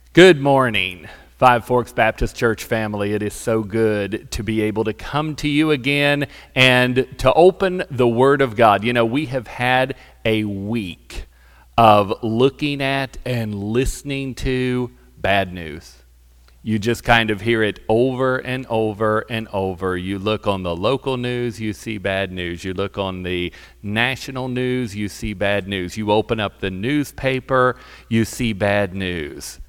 Good morning, Five Forks Baptist Church family. It is so good to be able to come to you again and to open the Word of God. You know, we have had a week of looking at and listening to bad news. You just kind of hear it over and over and over. You look on the local news, you see bad news. You look on the national news, you see bad news. You open up the newspaper, you see bad news.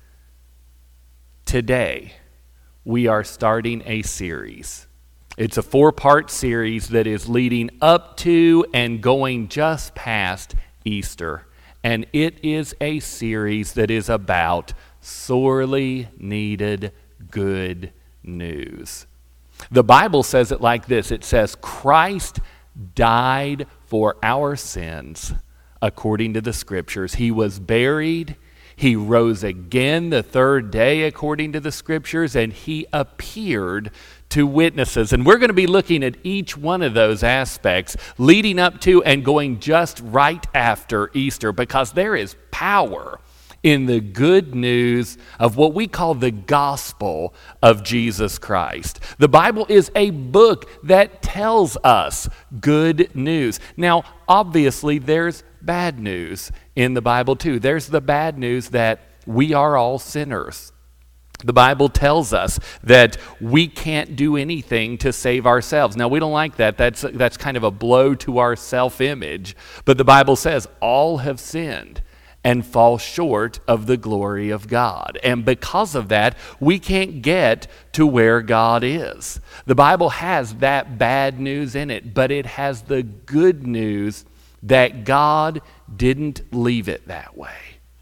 Today, we are starting a series. It's a 4-part series that is leading up to and going just past Easter. And it is a series that is about sorely needed good news. The Bible says it like this. It says, Christ died for our sins according to the Scriptures. He was buried. He rose again the third day according to the Scriptures, and he appeared to witnesses. And we're going to be looking at each one of those aspects leading up to and going just right after Easter, because there is power in the good news of what we call the gospel of Jesus Christ. The Bible is a book that tells us good news. Now, obviously, there's bad news in the Bible too. There's the bad news that we are all sinners. The Bible tells us that we can't do anything to save ourselves. Now, we don't like that. That's kind of a blow to our self-image. But the Bible says all have sinned and fall short of the glory of God. And because of that, we can't get to where God is. The Bible has that bad news in it, but it has the good news that God didn't leave it that way.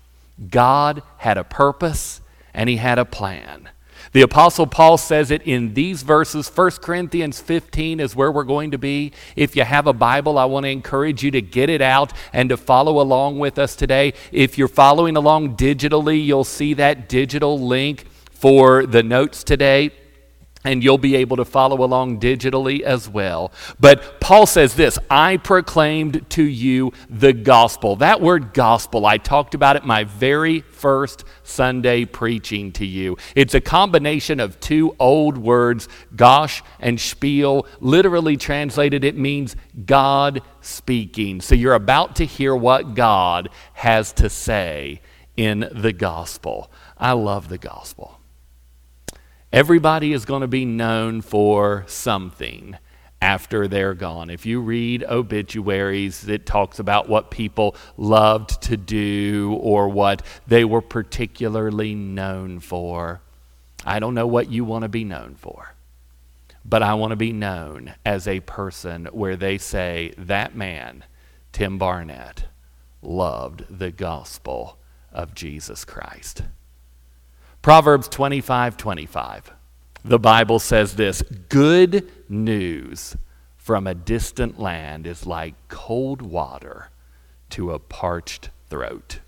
God had a purpose and he had a plan. The Apostle Paul says it in these verses. 1 Corinthians 15 is where we're going to be. If you have a Bible, I want to encourage you to get it out and to follow along with us today. If you're following along digitally, you'll see that digital link for the notes today, and you'll be able to follow along digitally as well. But Paul says this, I proclaimed to you the gospel. That word gospel, I talked about it my very first Sunday preaching to you. It's a combination of two old words, gosh and spiel. Literally translated, it means God speaking. So you're about to hear what God has to say in the gospel. I love the gospel. Everybody is going to be known for something after they're gone. If you read obituaries, it talks about what people loved to do or what they were particularly known for. I don't know what you want to be known for, but I want to be known as a person where they say, that man, Tim Barnett, loved the gospel of Jesus Christ. Proverbs 25:25. The Bible says this, good news from a distant land is like cold water to a parched throat.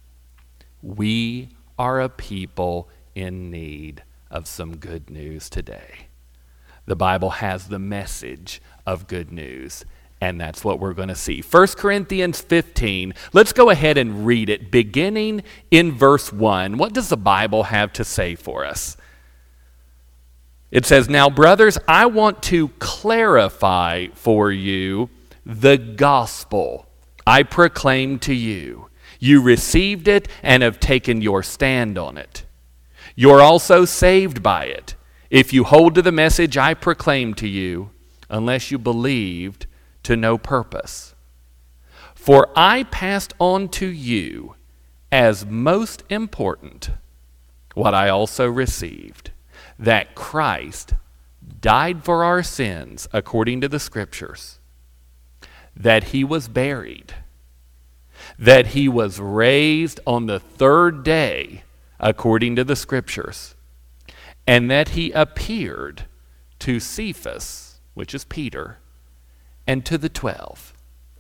We are a people in need of some good news today. The Bible has the message of good news, and that's what we're going to see. 1 Corinthians 15, let's go ahead and read it, beginning in verse 1. What does the Bible have to say for us? It says, now, brothers, I want to clarify for you the gospel I proclaimed to you. You received it and have taken your stand on it. You're also saved by it, if you hold to the message I proclaimed to you, unless you believed to no purpose. For I passed on to you as most important what I also received, that Christ died for our sins according to the Scriptures, that he was buried, that he was raised on the third day according to the Scriptures, and that he appeared to Cephas, which is Peter, and to the 12.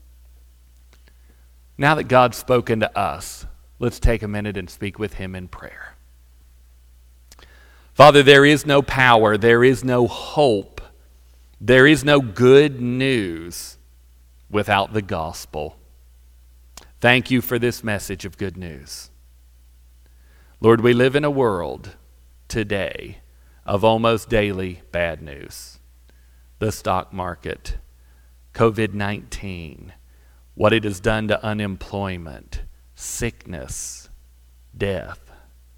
Now that God's spoken to us, let's take a minute and speak with him in prayer. Father, there is no power, there is no hope, there is no good news without the gospel. Thank you for this message of good news. Lord, we live in a world today of almost daily bad news. The stock market, COVID-19, what it has done to unemployment, sickness, death,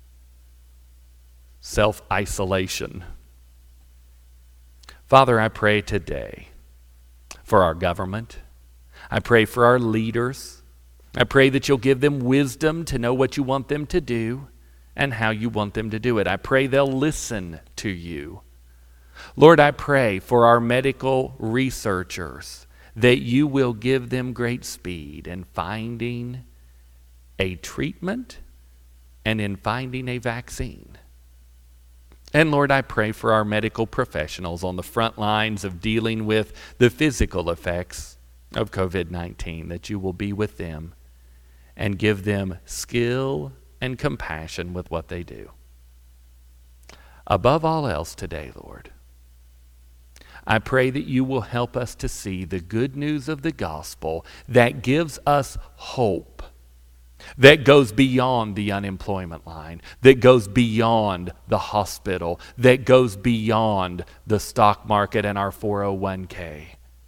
self-isolation. Father, I pray today for our government. I pray for our leaders. I pray that you'll give them wisdom to know what you want them to do and how you want them to do it. I pray they'll listen to you. Lord, I pray for our medical researchers that you will give them great speed in finding a treatment and in finding a vaccine. And Lord, I pray for our medical professionals on the front lines of dealing with the physical effects of COVID-19, that you will be with them and give them skill and compassion with what they do. Above all else today, Lord, I pray that you will help us to see the good news of the gospel that gives us hope, that goes beyond the unemployment line, that goes beyond the hospital, that goes beyond the stock market and our 401k.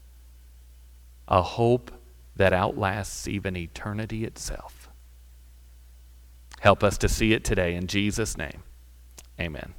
A hope that outlasts even eternity itself. Help us to see it today in Jesus' name. Amen.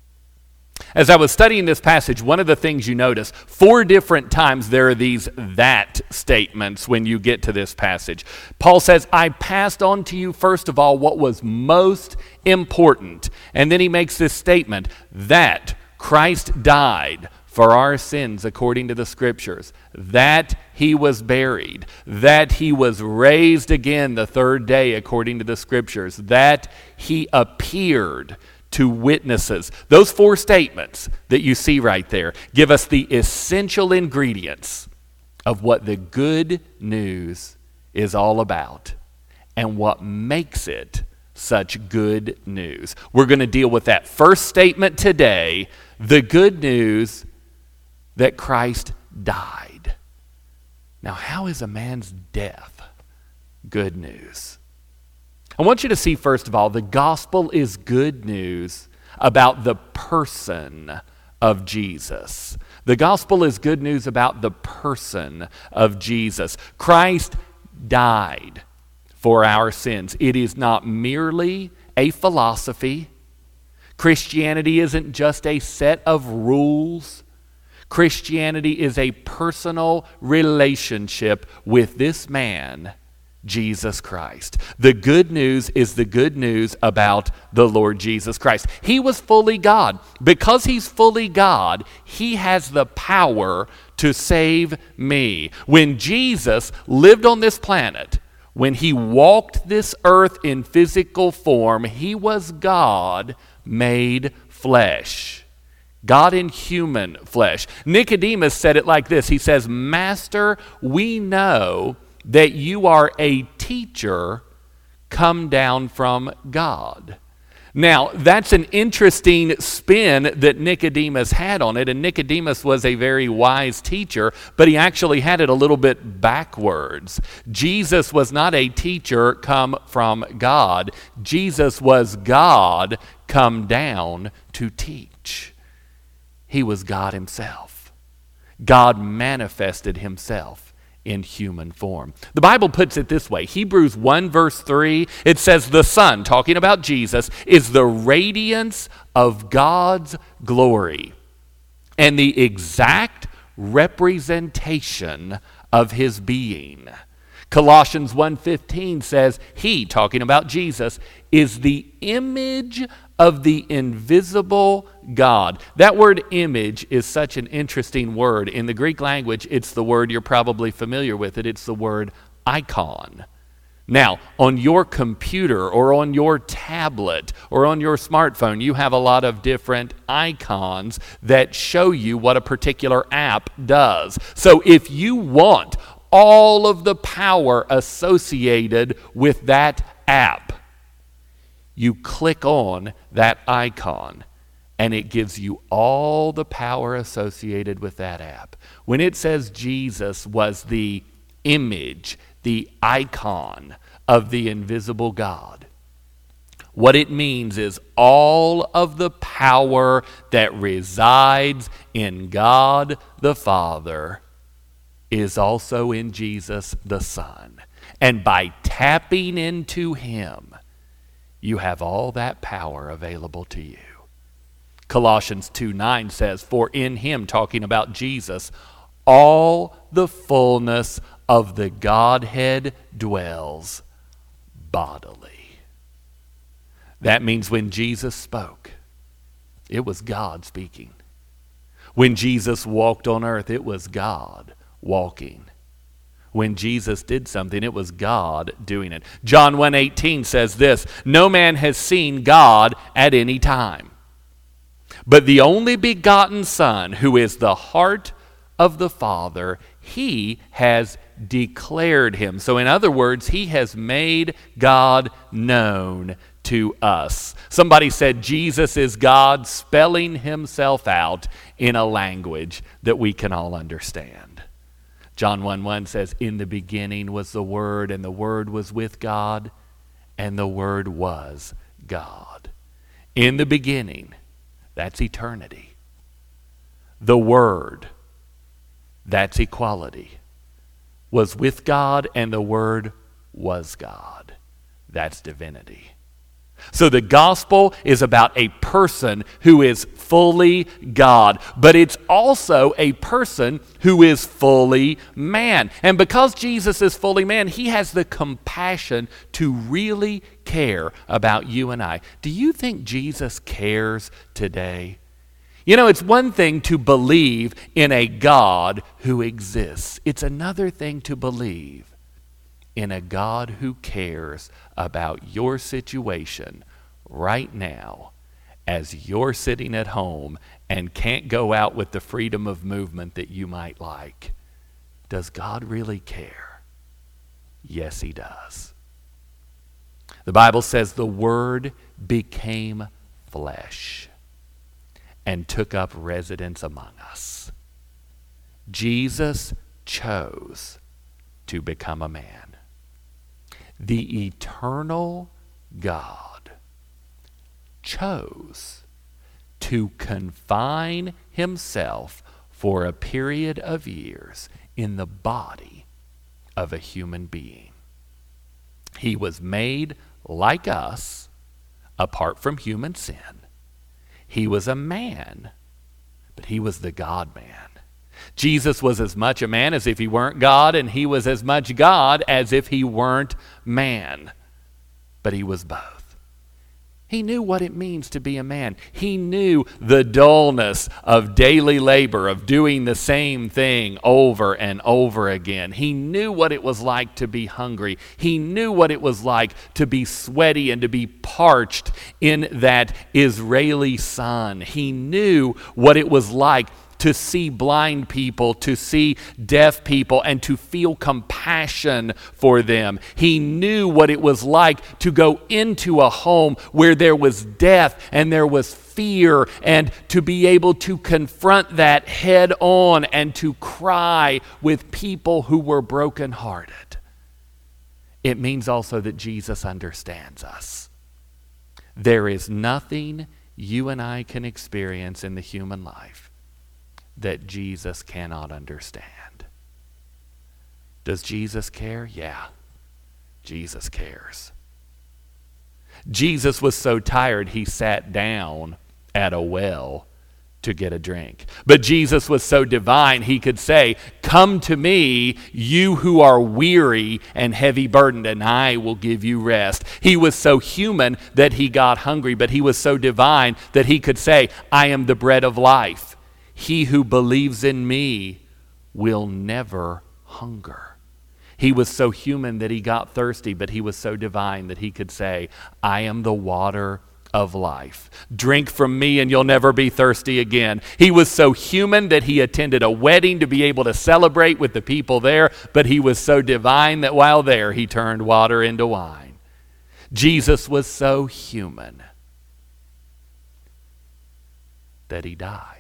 As I was studying this passage, one of the things you notice, 4 different times there are these that statements when you get to this passage. Paul says, I passed on to you first of all what was most important. And then he makes this statement, that Christ died for our sins according to the Scriptures, that he was buried, that he was raised again the 3rd day according to the Scriptures, that he appeared to witnesses. Those 4 statements that you see right there give us the essential ingredients of what the good news is all about and what makes it such good news. We're going to deal with that first statement today, the good news that Christ died. Now, how is a man's death good news? I want you to see, first of all, the gospel is good news about the person of Jesus. The gospel is good news about the person of Jesus. Christ died for our sins. It is not merely a philosophy. Christianity isn't just a set of rules. Christianity is a personal relationship with this man, Jesus Christ. The good news is the good news about the Lord Jesus Christ. He was fully God. Because he's fully God, he has the power to save me. When Jesus lived on this planet, when he walked this earth in physical form, he was God made flesh. God in human flesh. Nicodemus said it like this. He says, Master, we know that you are a teacher come down from God. Now, that's an interesting spin that Nicodemus had on it, and Nicodemus was a very wise teacher, but he actually had it a little bit backwards. Jesus was not a teacher come from God. Jesus was God come down to teach. He was God himself. God manifested himself in human form. The Bible puts it this way. Hebrews 1 verse 3, it says the Son, talking about Jesus, is the radiance of God's glory and the exact representation of his being. Colossians 1:15 says he, talking about Jesus, is the image of the invisible God. That word image is such an interesting word. In the Greek language, it's the word, you're probably familiar with it, it's the word icon. Now, on your computer or on your tablet or on your smartphone, you have a lot of different icons that show you what a particular app does. So if you want all of the power associated with that app, you click on that icon and it gives you all the power associated with that app. When it says Jesus was the image, the icon of the invisible God, What it means is all of the power that resides in God the Father is also in Jesus the Son. And by tapping into him, you have all that power available to you. Colossians 2:9 says, "For in him," talking about Jesus, "all the fullness of the Godhead dwells bodily." That means when Jesus spoke, it was God speaking. When Jesus walked on earth, it was God walking. When Jesus did something, it was God doing it. John 1:18 says this, "No man has seen God at any time, but the only begotten Son, who is the heart of the Father, he has declared him." So in other words, he has made God known to us. Somebody said Jesus is God spelling himself out in a language that we can all understand. John 1:1 says, "In the beginning was the Word, and the Word was with God, and the Word was God." In the beginning, that's eternity. The Word, that's equality, was with God, and the Word was God. That's divinity. So the gospel is about a person who is fully God, but it's also a person who is fully man. And because Jesus is fully man, he has the compassion to really care about you and I. Do you think Jesus cares today? You know, it's one thing to believe in a God who exists. It's another thing to believe in a God who cares about your situation right now as you're sitting at home and can't go out with the freedom of movement that you might like. Does God really care? Yes, he does. The Bible says the Word became flesh and took up residence among us. Jesus chose to become a man. The eternal God chose to confine himself for a period of years in the body of a human being. He was made like us, apart from human sin. He was a man, but he was the God-man. Jesus was as much a man as if he weren't God, and he was as much God as if he weren't man. But he was both. He knew what it means to be a man. He knew the dullness of daily labor, of doing the same thing over and over again. He knew what it was like to be hungry. He knew what it was like to be sweaty and to be parched in that Israeli sun. He knew what it was like to see blind people, to see deaf people, and to feel compassion for them. He knew what it was like to go into a home where there was death and there was fear, and to be able to confront that head on and to cry with people who were brokenhearted. It means also that Jesus understands us. There is nothing you and I can experience in the human life that Jesus cannot understand. Does Jesus care? Yeah, Jesus cares. Jesus was so tired he sat down at a well to get a drink. But Jesus was so divine he could say, "Come to me, you who are weary and heavy burdened, and I will give you rest." He was so human that he got hungry, but he was so divine that he could say, "I am the bread of life. He who believes in me will never hunger." He was so human that he got thirsty, but he was so divine that he could say, "I am the water of life. Drink from me and you'll never be thirsty again." He was so human that he attended a wedding to be able to celebrate with the people there, but he was so divine that while there he turned water into wine. Jesus was so human that he died.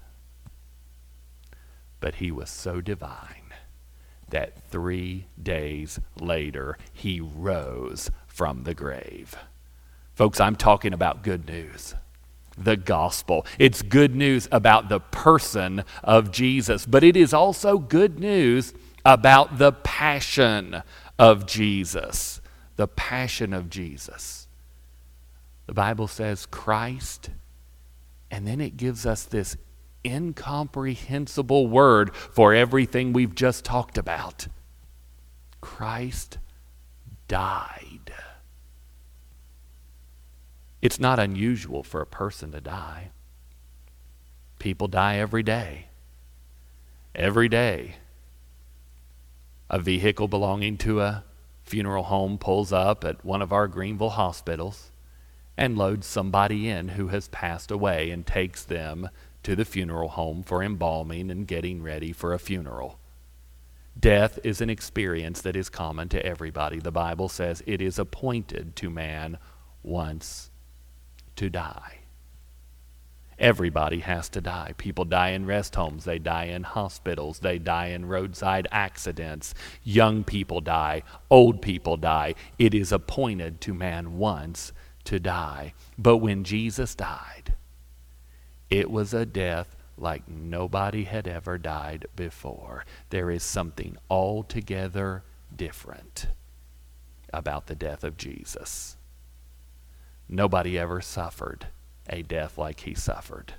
But he was so divine that 3 days later he rose from the grave. Folks, I'm talking about good news. The gospel. It's good news about the person of Jesus, but it is also good news about the passion of Jesus. The passion of Jesus. The Bible says Christ, and then it gives us this incomprehensible word for everything we've just talked about. Christ died. It's not unusual for a person to die. People die every day. Every day. A vehicle belonging to a funeral home pulls up at one of our Greenville hospitals and loads somebody in who has passed away and takes them to the funeral home for embalming and getting ready for a funeral. Death is an experience that is common to everybody. The Bible says it is appointed to man once to die. Everybody has to die. People die in rest homes. They die in hospitals. They die in roadside accidents. Young people die. Old people die. It is appointed to man once to die. But when Jesus died, it was a death like nobody had ever died before. There is something altogether different about the death of Jesus. Nobody ever suffered a death like he suffered.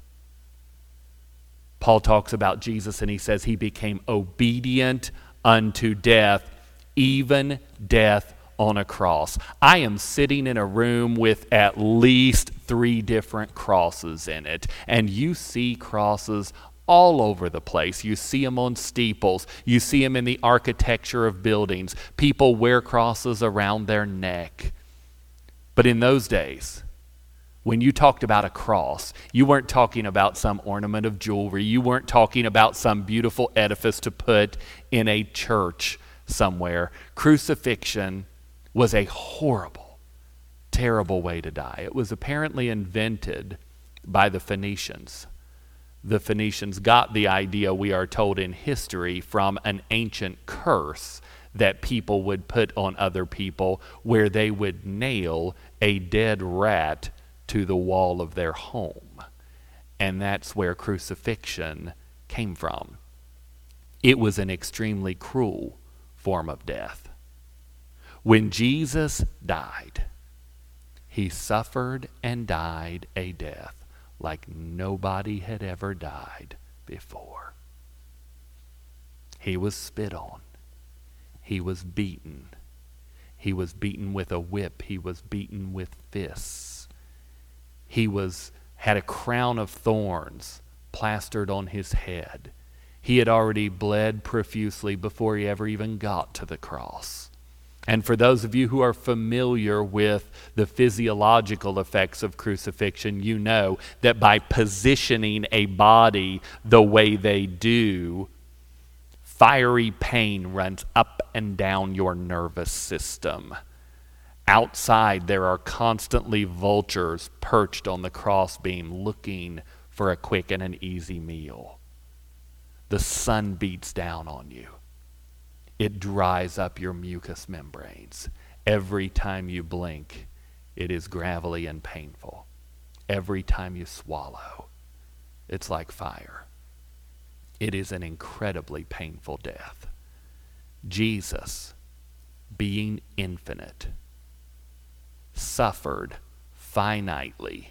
Paul talks about Jesus and he says he became obedient unto death, even death on a cross. I am sitting in a room with at least 3 different crosses in it, and you see crosses all over the place. You see them on steeples. You see them in the architecture of buildings. People wear crosses around their neck. But in those days, when you talked about a cross, you weren't talking about some ornament of jewelry. You weren't talking about some beautiful edifice to put in a church somewhere. Crucifixion was a horrible, terrible way to die. It was apparently invented by the Phoenicians. The Phoenicians got the idea, we are told in history, from an ancient curse that people would put on other people, where they would nail a dead rat to the wall of their home. And that's where crucifixion came from. It was an extremely cruel form of death. When Jesus died, he suffered and died a death like nobody had ever died before. He was spit on. He was beaten. He was beaten with a whip. He was beaten with fists. He had a crown of thorns plastered on his head. He had already bled profusely before he ever even got to the cross. And for those of you who are familiar with the physiological effects of crucifixion, you know that by positioning a body the way they do, fiery pain runs up and down your nervous system. Outside, there are constantly vultures perched on the crossbeam looking for a quick and an easy meal. The sun beats down on you. It dries up your mucous membranes. Every time you blink, it is gravelly and painful. Every time you swallow, it's like fire. It is an incredibly painful death. Jesus, being infinite, suffered finitely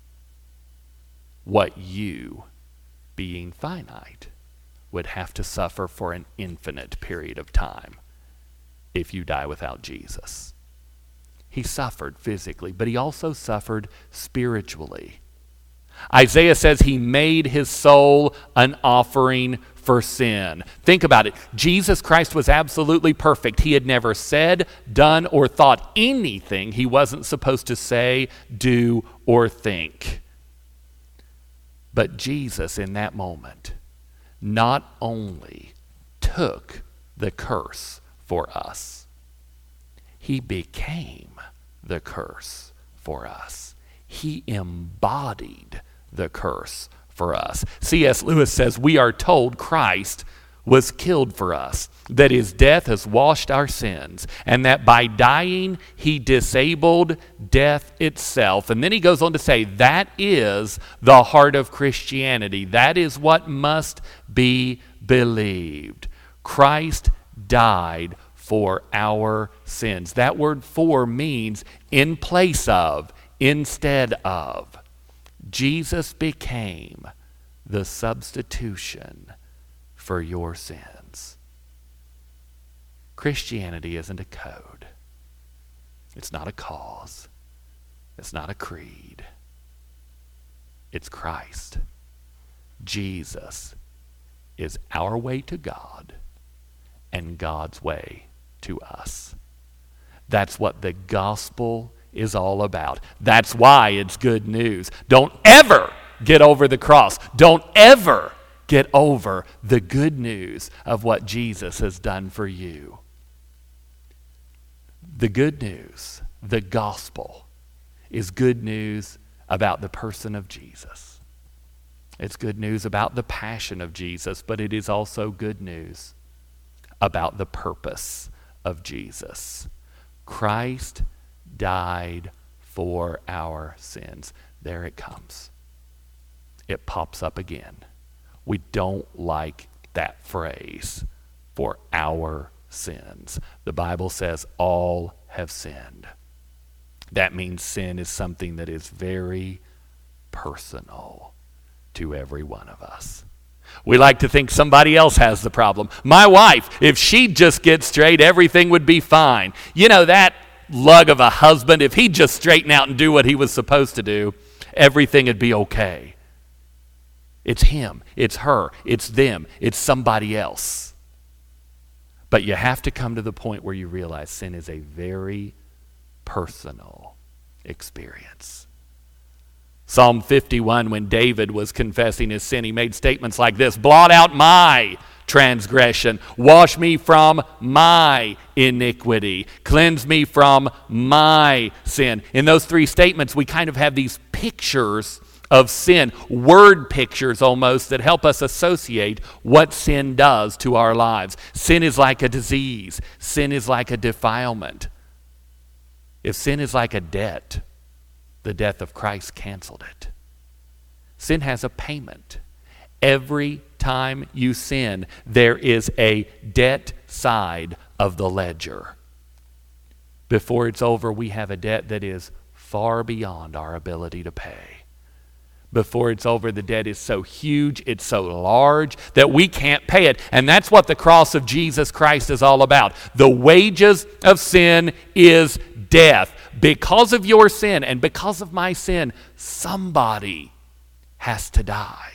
what you, being finite, would have to suffer for an infinite period of time if you die without Jesus. He suffered physically, but he also suffered spiritually. Isaiah says he made his soul an offering for sin. Think about it. Jesus Christ was absolutely perfect. He had never said, done, or thought anything he wasn't supposed to say, do, or think. But Jesus, in that moment, not only took the curse for us, he became the curse for us. He embodied the curse for us. C.S. Lewis says we are told Christ was killed for us, that his death has washed our sins, and that by dying he disabled death itself. And then he goes on to say that is the heart of Christianity. That is what must be believed. Christ died for our sins. That word "for" means in place of, instead of. Jesus became the substitution for your sins. Christianity isn't a code. It's not a cause. It's not a creed. It's Christ. Jesus is our way to God and God's way to us. That's what the gospel is all about. That's why it's good news. Don't ever get over the cross. Don't ever get over the good news of what Jesus has done for you. The good news, the gospel, is good news about the person of Jesus. It's good news about the passion of Jesus, but it is also good news about the purpose of Jesus. Christ died for our sins. There it comes. It pops up again. We don't like that phrase, for our sins. The Bible says all have sinned. That means sin is something that is very personal to every one of us. We like to think somebody else has the problem. My wife, if she'd just get straight, everything would be fine. You know, that lug of a husband, if he'd just straighten out and do what he was supposed to do, everything would be okay. It's him, it's her, it's them, it's somebody else. But you have to come to the point where you realize sin is a very personal experience. Psalm 51, when David was confessing his sin, he made statements like this: blot out my transgression, wash me from my iniquity, cleanse me from my sin. In those three statements, we kind of have these pictures of sin, word pictures almost, that help us associate what sin does to our lives. Sin is like a disease. Sin is like a defilement. If sin is like a debt, the death of Christ canceled it. Sin has a payment. Every time you sin, there is a debt side of the ledger. Before it's over, we have a debt that is far beyond our ability to pay. Before it's over, the debt is so huge, it's so large that we can't pay it. And that's what the cross of Jesus Christ is all about. The wages of sin is death. Because of your sin and because of my sin, somebody has to die.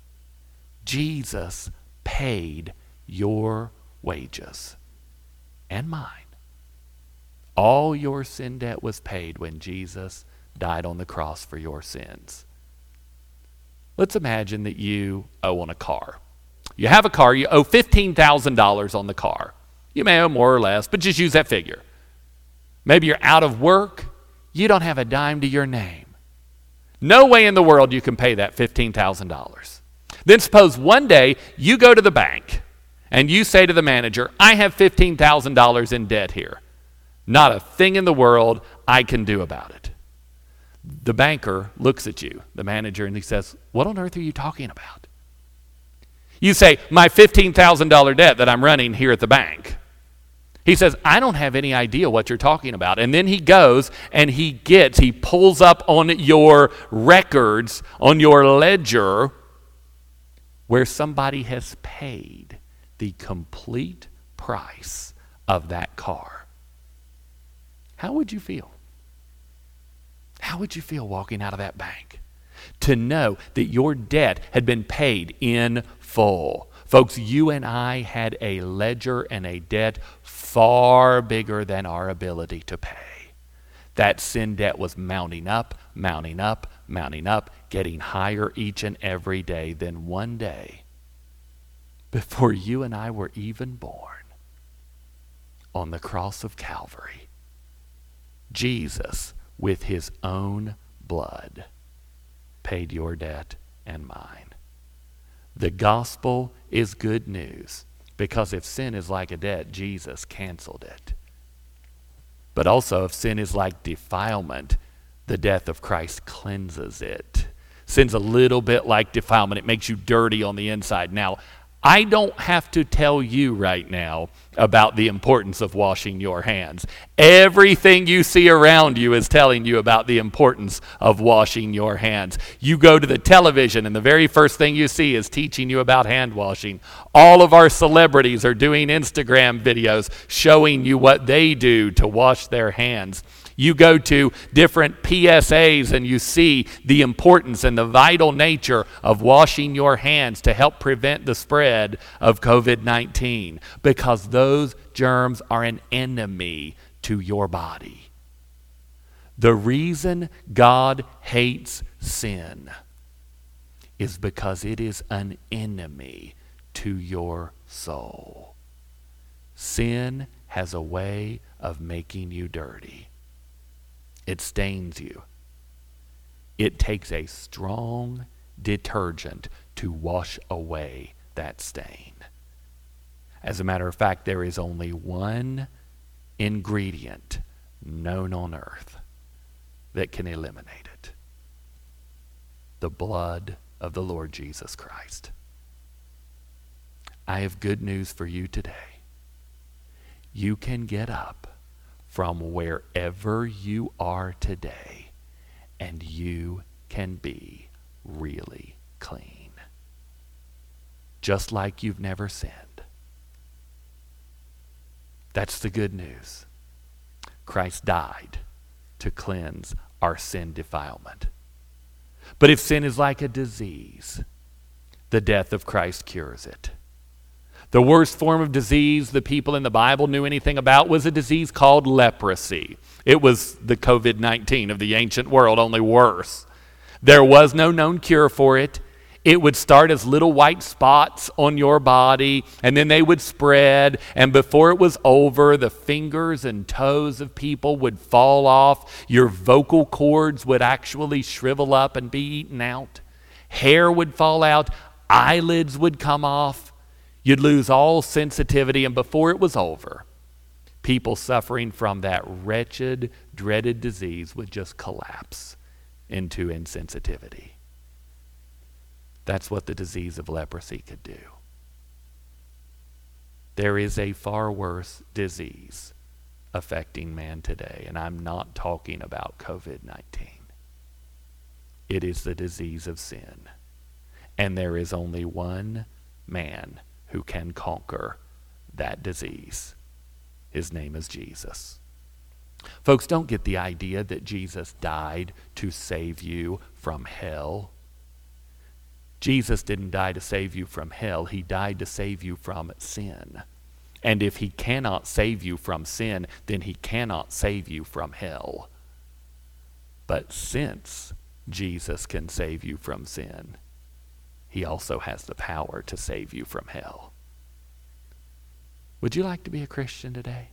Jesus paid your wages and mine. All your sin debt was paid when Jesus died on the cross for your sins. Let's imagine that you owe on a car. You have a car, you owe $15,000 on the car. You may owe more or less, but just use that figure. Maybe you're out of work, you don't have a dime to your name. No way in the world you can pay that $15,000. Then suppose one day you go to the bank and you say to the manager, I have $15,000 in debt here. Not a thing in the world I can do about it. The banker looks at you, the manager, and he says, what on earth are you talking about? You say, my $15,000 debt that I'm running here at the bank. He says, I don't have any idea what you're talking about. And then he goes and he pulls up on your records, on your ledger, where somebody has paid the complete price of that car. How would you feel? How would you feel walking out of that bank to know that your debt had been paid in full? Folks, you and I had a ledger and a debt far bigger than our ability to pay. That sin debt was mounting up, mounting up, mounting up, getting higher each and every day. Then one day, before you and I were even born, on the cross of Calvary, Jesus, with his own blood, paid your debt and mine. The gospel is good news. Because if sin is like a debt, Jesus canceled it. But also, if sin is like defilement, the death of Christ cleanses it. Sin's a little bit like defilement. It makes you dirty on the inside. Now, I don't have to tell you right now about the importance of washing your hands. Everything you see around you is telling you about the importance of washing your hands. You go to the television and the very first thing you see is teaching you about hand washing. All of our celebrities are doing Instagram videos showing you what they do to wash their hands. You go to different PSAs and you see the importance and the vital nature of washing your hands to help prevent the spread of COVID-19, because those germs are an enemy to your body. The reason God hates sin is because it is an enemy to your soul. Sin has a way of making you dirty. It stains you. It takes a strong detergent to wash away that stain. As a matter of fact, there is only one ingredient known on earth that can eliminate it: the blood of the Lord Jesus Christ. I have good news for you today. You can get up from wherever you are today, and you can be really clean. Just like you've never sinned. That's the good news. Christ died to cleanse our sin defilement. But if sin is like a disease, the death of Christ cures it. The worst form of disease the people in the Bible knew anything about was a disease called leprosy. It was the COVID-19 of the ancient world, only worse. There was no known cure for it. It would start as little white spots on your body, and then they would spread, and before it was over, the fingers and toes of people would fall off. Your vocal cords would actually shrivel up and be eaten out. Hair would fall out. Eyelids would come off. You'd lose all sensitivity, and before it was over, people suffering from that wretched, dreaded disease would just collapse into insensitivity. That's what the disease of leprosy could do. There is a far worse disease affecting man today, and I'm not talking about COVID-19. It is the disease of sin, and there is only one man who can conquer that disease. His name is Jesus. Folks, don't get the idea that Jesus died to save you from hell. Jesus didn't die to save you from hell. He died to save you from sin. And if he cannot save you from sin, then he cannot save you from hell. But since Jesus can save you from sin, he also has the power to save you from hell. Would you like to be a Christian today?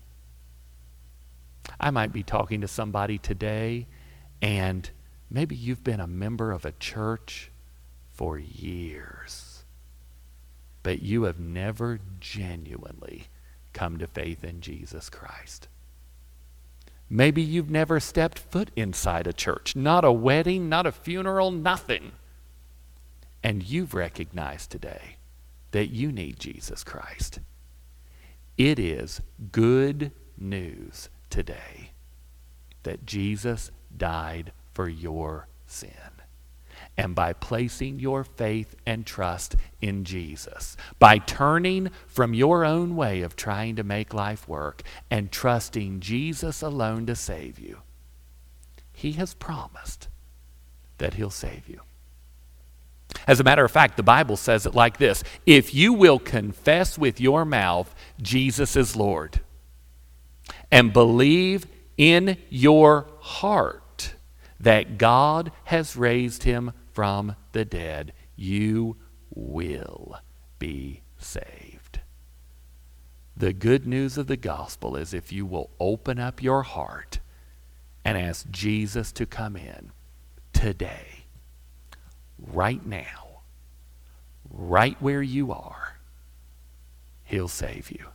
I might be talking to somebody today, and maybe you've been a member of a church for years, but you have never genuinely come to faith in Jesus Christ. Maybe you've never stepped foot inside a church, not a wedding, not a funeral, nothing. And you've recognized today that you need Jesus Christ. It is good news today that Jesus died for your sin. And by placing your faith and trust in Jesus, by turning from your own way of trying to make life work and trusting Jesus alone to save you, he has promised that he'll save you. As a matter of fact, the Bible says it like this: if you will confess with your mouth Jesus is Lord and believe in your heart that God has raised him from the dead, you will be saved. The good news of the gospel is if you will open up your heart and ask Jesus to come in today, right now, right where you are, he'll save you.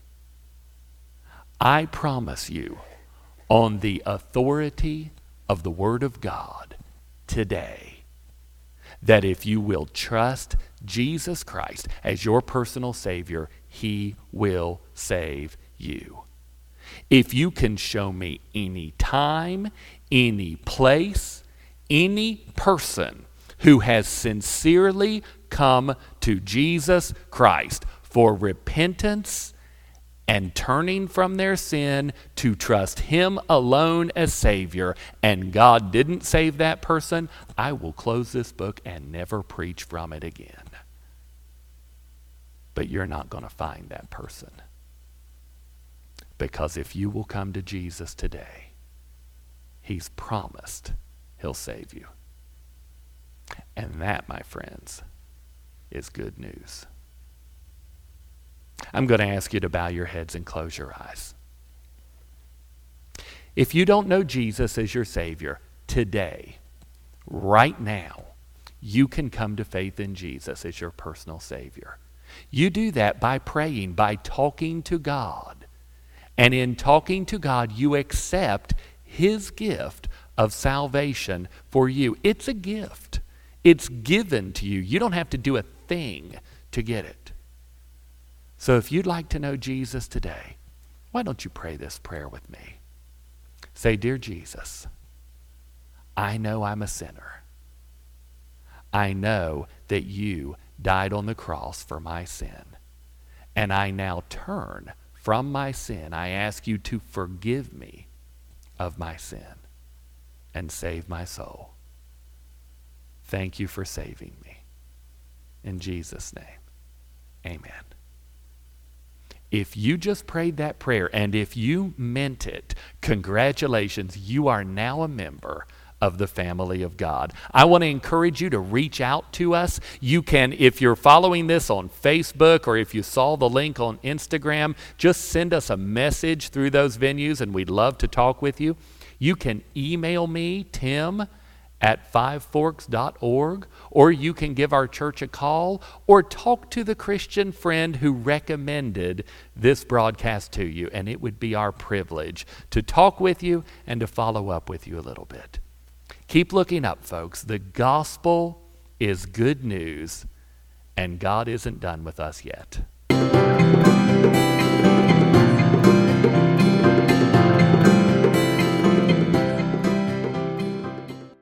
I promise you, on the authority of the Word of God today, that if you will trust Jesus Christ as your personal Savior, he will save you. If you can show me any time, any place, any person who has sincerely come to Jesus Christ for repentance and turning from their sin to trust him alone as Savior, and God didn't save that person, I will close this book and never preach from it again. But you're not going to find that person. Because if you will come to Jesus today, he's promised he'll save you. And that, my friends, is good news. I'm going to ask you to bow your heads and close your eyes. If you don't know Jesus as your Savior, today, right now, you can come to faith in Jesus as your personal Savior. You do that by praying, by talking to God. And in talking to God, you accept his gift of salvation for you. It's a gift. It's given to you. You don't have to do a thing to get it. So if you'd like to know Jesus today, why don't you pray this prayer with me? Say, Dear Jesus, I know I'm a sinner. I know that you died on the cross for my sin. And I now turn from my sin. I ask you to forgive me of my sin and save my soul. Thank you for saving me. In Jesus' name, amen. If you just prayed that prayer and if you meant it, congratulations, you are now a member of the family of God. I want to encourage you to reach out to us. You can, if you're following this on Facebook or if you saw the link on Instagram, just send us a message through those venues and we'd love to talk with you. You can email me, tim@fiveforks.org, or you can give our church a call or talk to the Christian friend who recommended this broadcast to you, and it would be our privilege to talk with you and to follow up with you a little bit. Keep looking up, folks. The gospel is good news, and God isn't done with us yet.